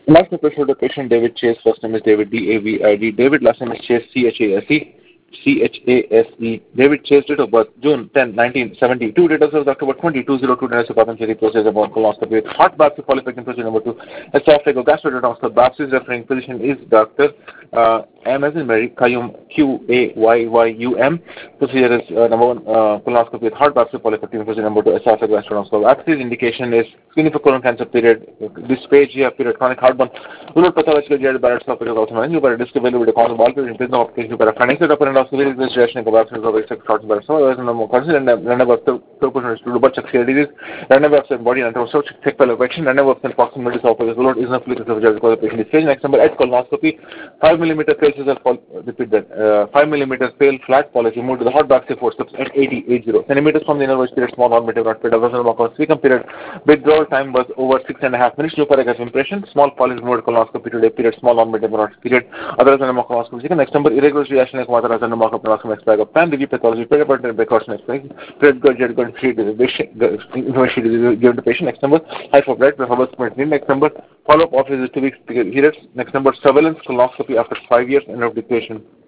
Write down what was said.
Last name of the patient David Chase. First name is David David. David. Last name is Chase Chase. David Chase, date of birth June 10, 1972. Date of birth October 22, 02. Diagnosis of Pathology process about colonoscopy with heart biopsy polypectin procedure number 2. Esophageal gastroduodenal biopsy. Referring physician is Dr. M as in Mary Kayum Qayyum. Procedure is number 1 colonoscopy with heart biopsy polypectin procedure number 2. Esophageal gastroduodenal biopsy. Indication is screening for colon cancer period. Dysphagia period. Chronic heartburn. Ular pathological jared barrett also managed by risk available to cause ball period in of case para financial apparent registration of vaccines of sex cards by so as no consider and never proportion to but succeed disease and never absent body and so check fellow vaccine and never absent proximity of the load is not flicked of because the patient is stage. Next number at colonoscopy 5 millimeter fail scissor repeat that 5 millimeter fail flat policy moved to the hot biopsy forceps at 80 centimeters from the inner period small normative not period of second period withdrawal time was over 6.5 minutes. Look at impression small polyps moved colonoscopy today period small normative period other than colonoscopy. Next number irregular reaction like mother as a number of bag of pan review pathology period precaution explain period good feed given the patient. Next number high for blood next number follow up office is 2 weeks period. Next number surveillance colonoscopy after 5 years end of the patient.